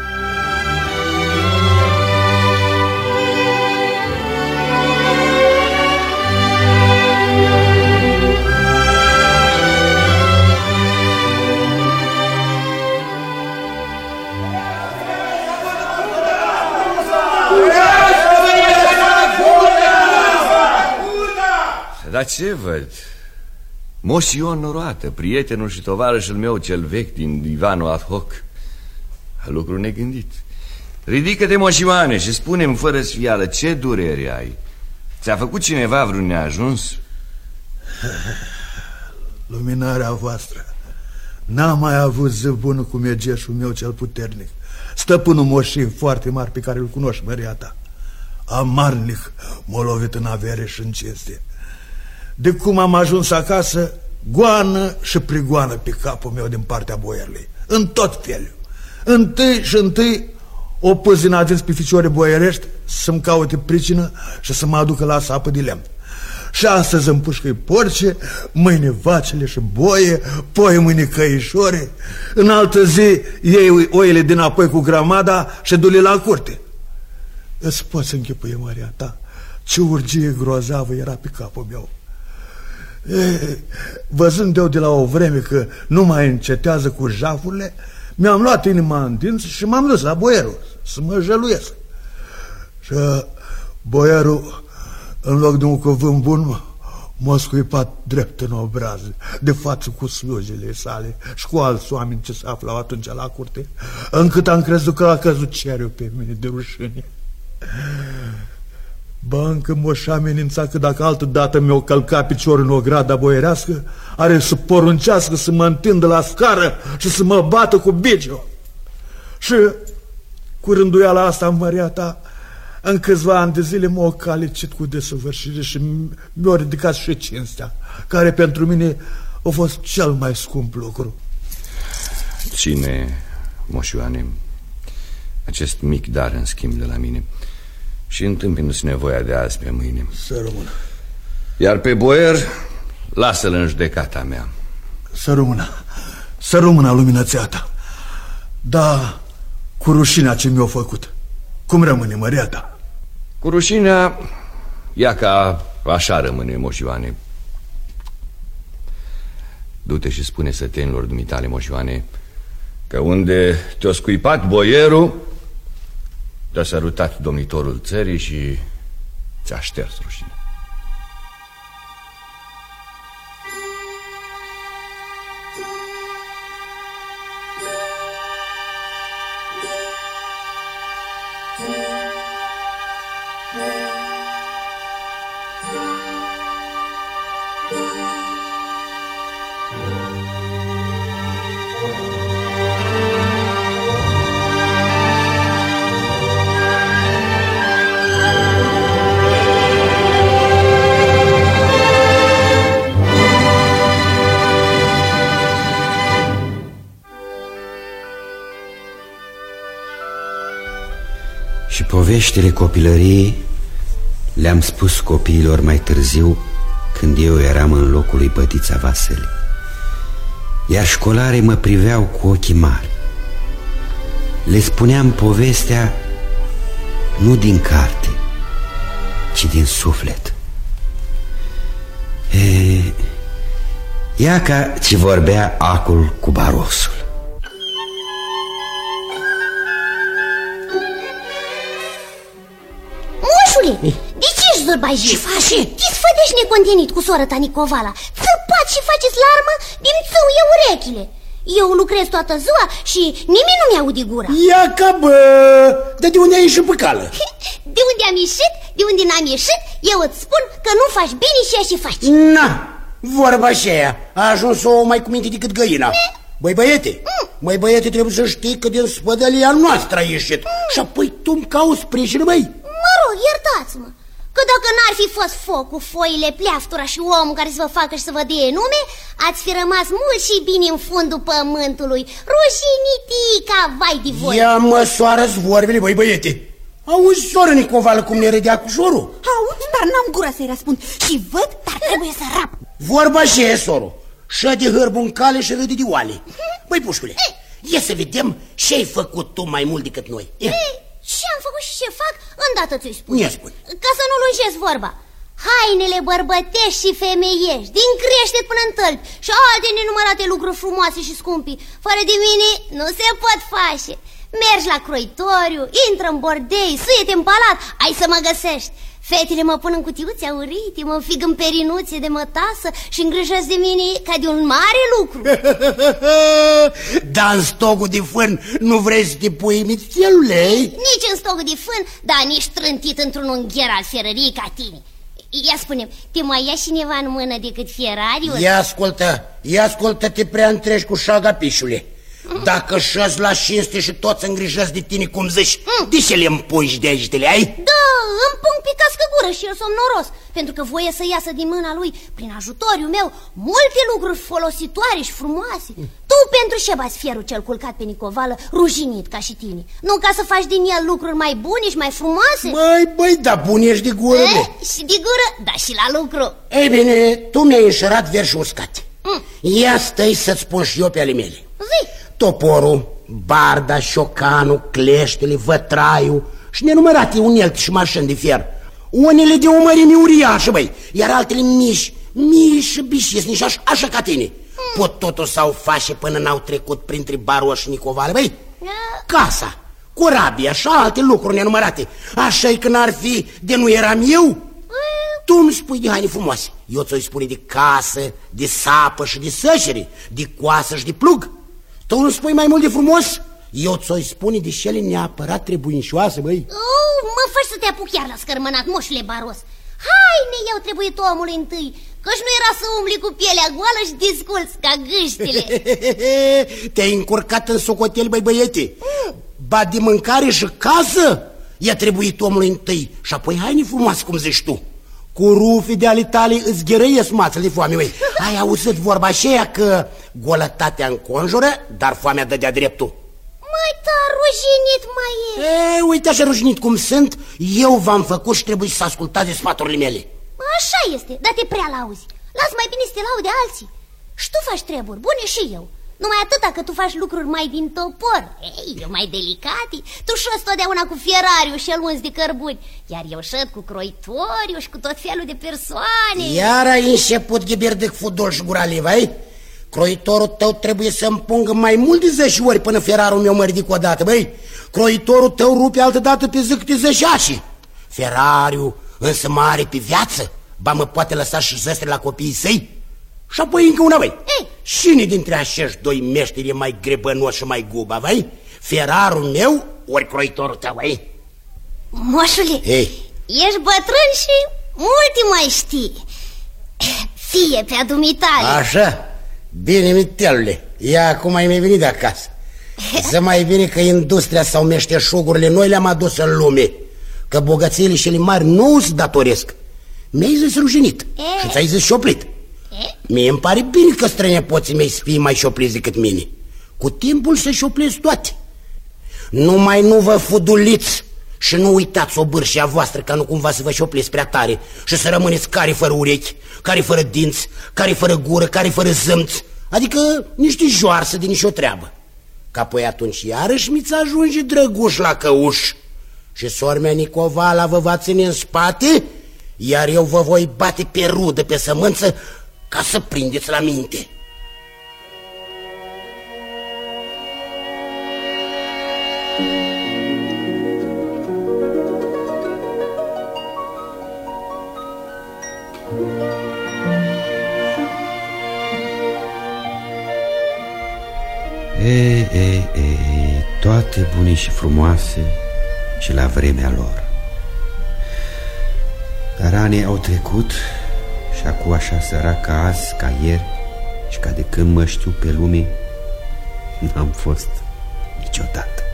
Dar ce văd? Moș Ion Noroată, prietenul și tovarășul meu cel vechi din divanul ad hoc. Lucru negândit. Ridică-te, Moș Ioane, și spune-mi fără sfială, ce durere ai? Ți-a făcut cineva vreun neajuns? Luminarea voastră, n-am mai avut zi bună cu mergeșul meu cel puternic, stăpânul moșii foarte mari pe care îl cunoști, măriata. Amarnic m-a lovit în avere și în cinste. De cum am ajuns acasă, goană și prigoană pe capul meu din partea boierului, în tot felul. Întâi o pus din adins pe ficioare boierești să-mi caute pricină și să mă aducă la sapă de lemn. Și astăzi îmi pușcă-i porce, mâine vacile și boie, poi mâine căișore. În altă zi iei oile dinapoi cu grămada și du-le la curte. Îți poți închipui, Maria ta, ce urgie grozavă era pe capul meu. Văzând eu de la o vreme că nu mai încetează cu jafurile, mi-am luat inima în dinți și m-am dus la boierul să mă jăluiesc. Și boierul, în loc de un cuvânt bun, m-a scuipat drept în obraz, de față cu slujile sale și cu alți oameni ce se aflau atunci la curte, încât am crezut că a căzut cerul pe mine de rușine. Ba, încă m-o-și amenința că dacă altă dată mi-o călca piciorul în o grada boierească, are să poruncească să mă întindă la scară și să mă bată cu bigiul. Și cu rânduiala asta măreata, în câțiva ani de zile m-a calicit cu desăvârșire și mi-a ridicat și cinstea, care pentru mine a fost cel mai scump lucru. Ține, Moș Ioane, acest mic dar în schimb de la mine și întâmpindu-ți nevoia de azi pe mâine. Să rămână. Iar pe boier, lasă-l în judecata mea. Să rămână. Să rămână, luminăția ta. Da, cu rușinea ce mi-a făcut. Cum rămâne, măreata? Cu rușinea, ea ca așa rămâne, Moș Ioane. Du-te și spune sătenilor dumitale, Moș Ioane, că unde te-a scuipat boierul, te-a sărutat domnitorul țării și ți-a șters rușinea. Și poveștile copilăriei le-am spus copiilor mai târziu, când eu eram în locul lui Bătița Vasile. Iar școlarii mă priveau cu ochii mari. Le spuneam povestea nu din carte, ci din suflet. Ia ca ce vorbea acul cu barosul. De ce ești zârbajit? Ce faci? Te sfădești necontenit cu soră ta Nicovala. Țăpați și faceți larmă din țâuie urechile. Eu lucrez toată ziua și nimeni nu mi-aude gura. Ia ca bă! Dar de unde ai ieșit pe cală? De unde am ieșit, de unde n-am ieșit, eu îți spun că nu faci bine și așa faci. Na, vorba aceea, a ajuns o mai cu minte decât găina. Băi băiete, măi băiete, trebuie să știi că din spădălia noastră a ieșit. Și apoi tu-mi cauți sprijin, băi. Mă rog, iertați-mă, că dacă n-ar fi fost focul, foile, pleaftura și omul care să vă facă și să vă dea nume, ați fi rămas mult și bine în fundul pământului, rușinitica, vai de voi. Ia măsoară-ți vorbele, băi băiete. Auzi, soră Nicovală, cum ne râdea cu șorul? Auzi, dar n-am gura să-i răspund. Și văd, dar trebuie să rap. Vorba și e, soro. Șă de hârbul în cale și râde de oale. Băi, pușcule, ia să vedem ce-ai făcut tu mai mult decât noi. Ce am făcut și ce fac, îndată ți-o spun. Ia spune. Ca să nu lungesc vorba. Hainele bărbătești și femeiești, din creștet până în tălpi, și alte nenumărate lucruri frumoase și scumpi, fără de mine nu se pot face. Mergi la croitoriu, intră în bordei, suie-te în palat, ai să mă găsești. Fetele mă pun în cutiuțe aurite, mă înfig în perinuțe de mătasă și îngrijesc de mine ca de un mare lucru. Dar în stocul de fân nu vrei să te pui mițelulei? Nici în stocul de fân, dar nici trântit într-un ungher al fierăriei ca tine. Ia spune-mi, te mai ia cineva în mână decât fierariul? Ia ascultă-te prea întregi cu șaga pișule. Dacă șăzi la cinste și toți îngrijesc de tine cum zici, de ce le împungi de aici, le ai? Da, îmi pun pe cască gură și eu somnoros, pentru că voie să iasă din mâna lui, prin ajutoriul meu, multe lucruri folositoare și frumoase. Tu pentru ce bați fierul cel culcat pe Nicovală, rușinit ca și tine? Nu ca să faci din el lucruri mai bune și mai frumoase? Băi, da, bun ești de gură, Și de gură, dar și la lucru. Ei bine, tu mi-ai înșărat verși uscate. Ia stai să-ți spun și eu pe ale mele. Zi. Toporul, barda, șocanul, cleștele, vătraiul și nenumărate unelte și mașini de fier. Unele de o mărime uriașă, băi, iar altele mici, mici și bișiesnici, așa ca tine. Pot totul s-au face până n-au trecut printre Baroș și Nicovale, băi? Casa, corabia și alte lucruri nenumărate. Așa-i că n-ar fi de nu eram eu? Tu îmi spui de haine frumoase. Eu ți-o spune de casă, de sapă și de sășere, de coasă și de plug. Tu îmi spui mai mult de frumos? Eu ți-o spune de cele neapărat trebuinșoase, băi. Mă faci să te apuc chiar la scărmănat, moșule Baros. Haine iau trebuit omului întâi, că-și nu era să umbli cu pielea goală și disculți ca gâștile. Te-ai încurcat în socotel, băi băiete. Ba de mâncare și casă i-a trebuit omului întâi și apoi haine frumoase, cum zici tu. Cu rufii de ale tale îți gherăiesc mațele de foame, băi. Ai auzit vorba aceea că golătatea înconjură, dar foamea dă de-a dreptul. Mai rușinit mai ești. Uite așa rușinit cum sunt, eu v-am făcut și trebuie să ascultați de sfaturile mele. Așa este, dar te prea lauzi. Las mai bine să te laude alții. Și tu faci treburi bune și eu. Numai atâta că tu faci lucruri mai din topor. Ei, eu mai delicate. Tu șoți totdeauna cu fierariu și el unzi de cărbuni, iar eu șăt cu croitoriu și cu tot felul de persoane. Iar ai început ghiberdec fudol și guraliv, ai? Croitorul tău trebuie să împungă mai mult de 10 ori până ferarul meu mă ridic o dată, băi. Croitorul tău rupe altădată pe zi câte 10 ași. Ferariu însă mare pe viață, ba mă poate lăsa și zestre la copiii săi. Și apoi încă una, băi. Cine dintre acești doi meșteri e mai grebănos și mai guba, băi? Ferarul meu ori croitorul tău, băi? Moșule, ești bătrân și multe mai știi. Fie pe-a dumitale. Așa? Bine, mitelule, ia acum ai mai venit de acasă. Să mai bine că industria sau meșteșugurile noi le-am adus în lume, că bogățiile cele mari nu îți datoresc. Mi-ai zis rușinit și ți-ai zis șoplit. Mie îmi pare bine că strănepoții mei să fie mai șopliți decât mine. Cu timpul se șoplesc toate. Numai nu vă fuduliți și nu uitați o bârșia voastră, ca nu cumva să vă șopliți prea tare și să rămâneți care fără urechi, care fără dinți, care fără gură, care fără zâmți, adică niște joarsă de nicio treabă. Că apoi atunci iarăși mi-ți ajunge drăguș la căuș și sormea Nicovala vă va ține în spate, iar eu vă voi bate pe rudă, pe sămânță, ca să prindeți la minte. Toate bune și frumoase și la vremea lor. Dar anii au trecut și acum așa sărac ca azi, ca ieri și ca de când mă știu pe lume, n-am fost niciodată.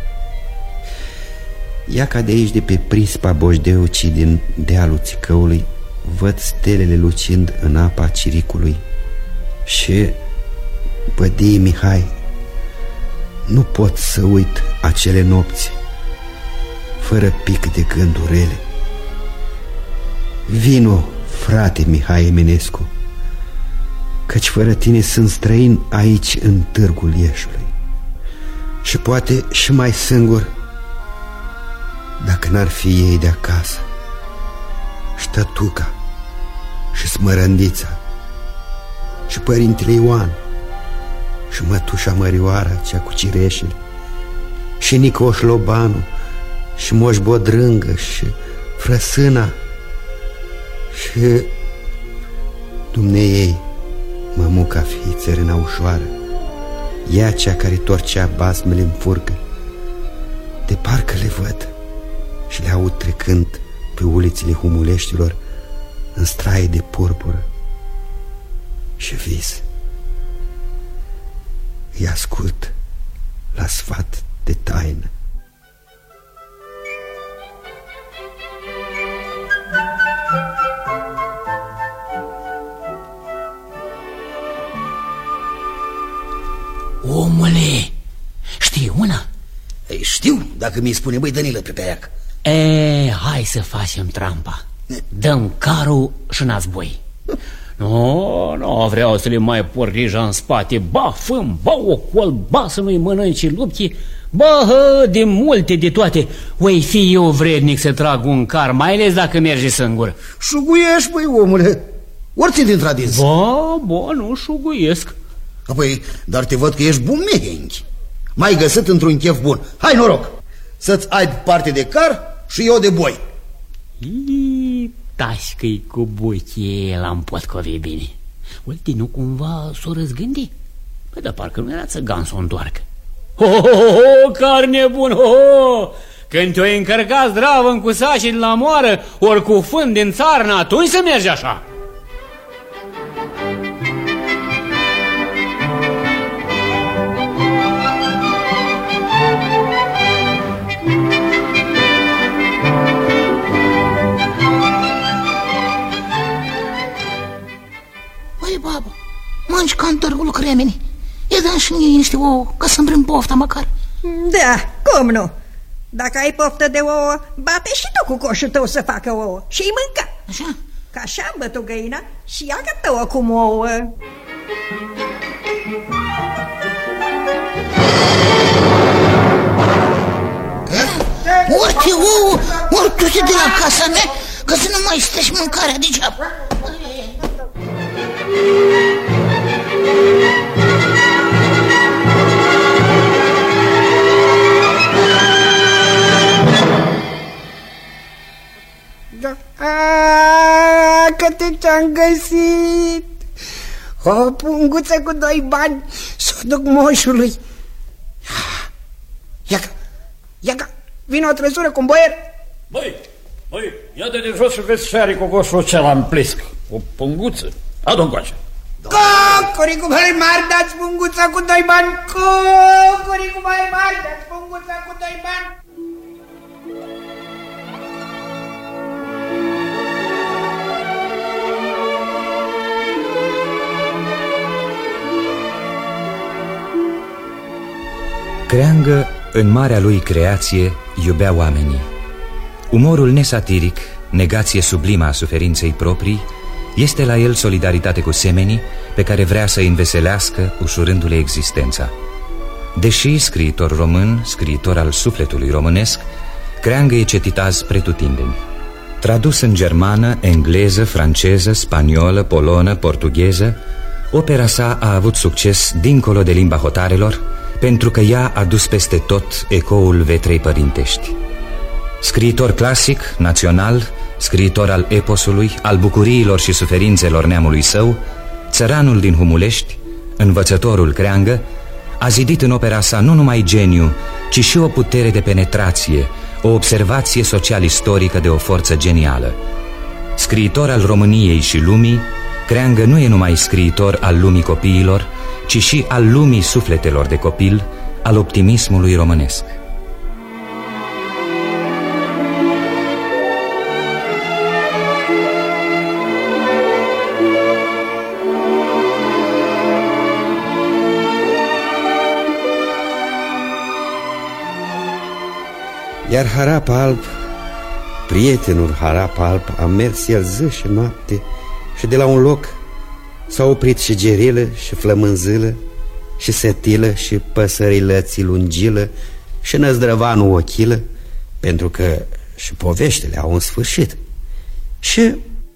Ia ca de aici, de pe prispa Bojdeucii din dealul Țicăului, văd stelele lucind în apa Ciricului și, bădii Mihai, nu pot să uit acele nopți fără pic de gânduri rele. Vino, frate Mihai Eminescu, căci fără tine sunt străin aici în târgul Ieșului și poate și mai singur dacă n-ar fi ei de acasă, Ștătuca și Smărândița și părintele Ioan și mătușa Mărioara, cea cu cireșele, și Nicoș Lobanu și Moș Bodrângă și Frăsâna și dumneiei mămuca fiii Țărâna Ușoară, ea cea care torcea basmele în furcă. De parcă le văd și le aud trecând pe ulițile Humuleștilor în straie de purpură și vis. Îi ascult la sfat de taină. Omule, știi una? Ei, știu, dacă mi-i spune, băi, Danilă Pepeac. Hai să facem trampa. Dăm carul și n-azboi. Nu vreau să le mai por rija în spate. Ba fâm, ba ocol, ba să nu-i mănânci lupti, ba de multe de toate. Oi fi eu vrednic să trag un car, mai ales dacă mergi singur. Șuguiești, băi, omule. ori ții din tradiție? Ba, nu șuguiesc. Apoi, dar te văd că ești bun mehenchi. M-ai găsit într-un chef bun. Hai noroc, să-ți ai parte de car și eu de boi. Tași că-i cu buchie, l-am potcovit bine. Uite, nu cumva s-o răzgândi? Păi de parcă nu era țăgan să o întoarcă. Carne bună, când te-o încărcat zdravă în cusașii de la moară, ori cu fân din țarnă, atunci să mergi așa. Băi, babă, mânci ca în târgul Cremeni. E dă și mie niște ouă, ca să-mi prind pofta măcar. Da, cum nu? Dacă ai poftă de ouă, bate și tu cu coșul tău să facă ouă și-i mânca. Așa? Ca așa am bătut găina și ia gătă acum ouă. Ori te ouă, ori tu te de la casa mea, ca să nu mai strici mâncarea degeaba. Că te-am găsit! O punguță cu 2 bani s-o duc moșului. Iaca, vine o trăsură cu un boier. Băi, ia-te de jos și vezi șare cu coșul ăla în plescă. O punguță, adu încoace. Cocoricu mai mari, dați punguța cu 2 bani. Cocoricu mai mari, dați punguța cu 2 bani. Creangă, în marea lui creație, iubea oamenii. Umorul nesatiric, negație sublimă a suferinței proprii, este la el solidaritate cu semenii pe care vrea să îi înveselească, ușurându-le existența. Deși scriitor român, scriitor al sufletului românesc, Creangă e cetitaz pretutindeni. Tradus în germană, engleză, franceză, spaniolă, polonă, portugheză, opera sa a avut succes dincolo de limba hotarelor, pentru că ea a dus peste tot ecoul vetrei părintești. Scriitor clasic, național, scriitor al eposului, al bucuriilor și suferințelor neamului său, țăranul din Humulești, învățătorul Creangă, a zidit în opera sa nu numai geniu, ci și o putere de penetrație, o observație social-istorică de o forță genială. Scriitor al României și lumii, Creangă nu e numai scriitor al lumii copiilor, ci și al lumii sufletelor de copil, al optimismului românesc. Iar Harap Alb, prietenul Harap Alb, a mers el zi și noapte și de la un loc s-a oprit și gerilă și flămânzilă și setilă și păsărilății lungilă și năzdrăvanul ochilă, pentru că și poveștile au un sfârșit. Și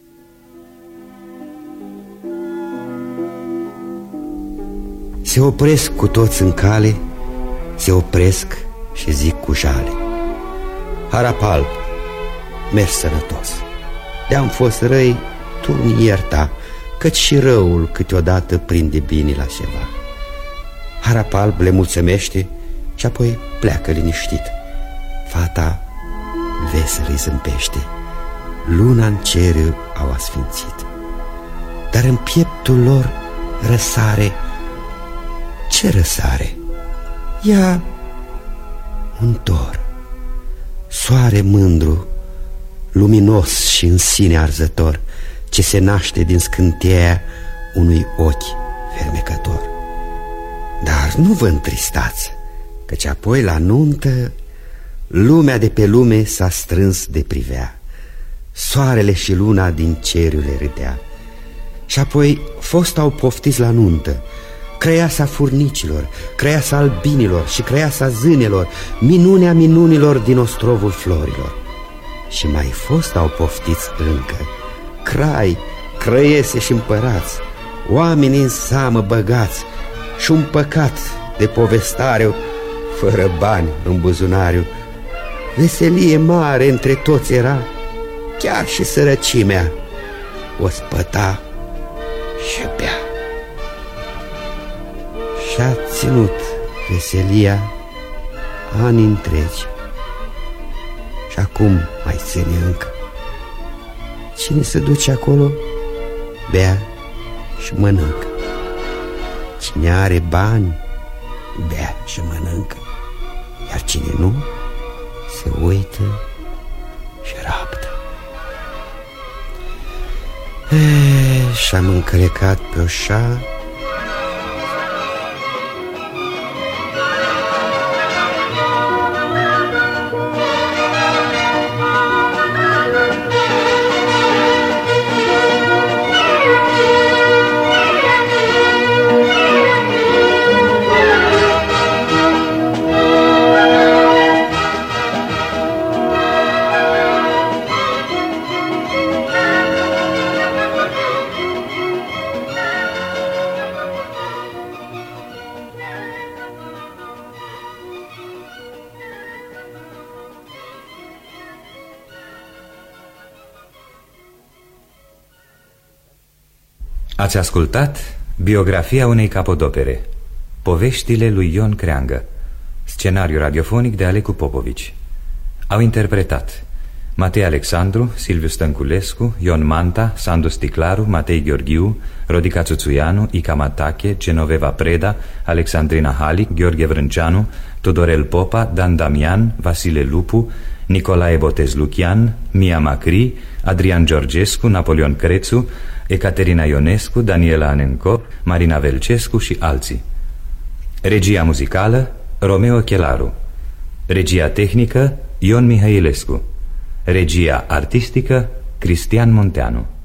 se opresc cu toți în cale, se opresc și zic cu jale: Harap Alb, mergi sănătos. De-am fost răi, tu mi ierta, căci și răul câteodată prinde bine la ceva. Harap Alb le mulțumește și apoi pleacă liniștit. Fata vesel îi zâmpește. Luna în cer au asfințit, dar în pieptul lor răsare. Ce răsare? Ia un dor, soare mândru, luminos și în sine arzător, ce se naște din scânteia unui ochi fermecător. Dar nu vă întristați, căci apoi la nuntă lumea de pe lume s-a strâns de privea, soarele și luna din cerul râdea. Și apoi fost au poftiți la nuntă creiasa furnicilor, creiasa albinilor și creiasa zânelor, minunea minunilor din ostrovul florilor. Și mai fost au poftiți încă crăiese și împărați, oameni în seamă băgați și un păcat de povestariu, fără bani în buzunariu. Veselie mare între toți era, chiar și sărăcimea o spăta și bea. Și-a ținut veselia ani întregi și acum mai ține încă. Cine se duce acolo, bea și mănâncă. Cine are bani, bea și mănâncă. Iar cine nu, se uită și raptă. Și-am încălecat pe oșa. Ați ascultat biografia unei capodopere, Poveștile lui Ion Creangă, scenariu radiofonic de Alecu Popovici. Au interpretat Matei Alexandru, Silviu Stănculescu, Ion Manta, Sandu Sticlaru, Matei Gheorghiu, Rodica Țuțuianu, Ica Matache, Genoveva Preda, Alexandrina Halic, Gheorghe Vrânceanu, Tudorel Popa, Dan Damian, Vasile Lupu, Nicolae Botez Lucian, Mia Macri, Adrian Georgescu, Napoleon Crețu, Ecaterina Ionescu, Daniela Anenco, Marina Velcescu și alții. Regia muzicală Romeo Chelaru. Regia tehnică Ion Mihailescu. Regia artistică Cristian Munteanu.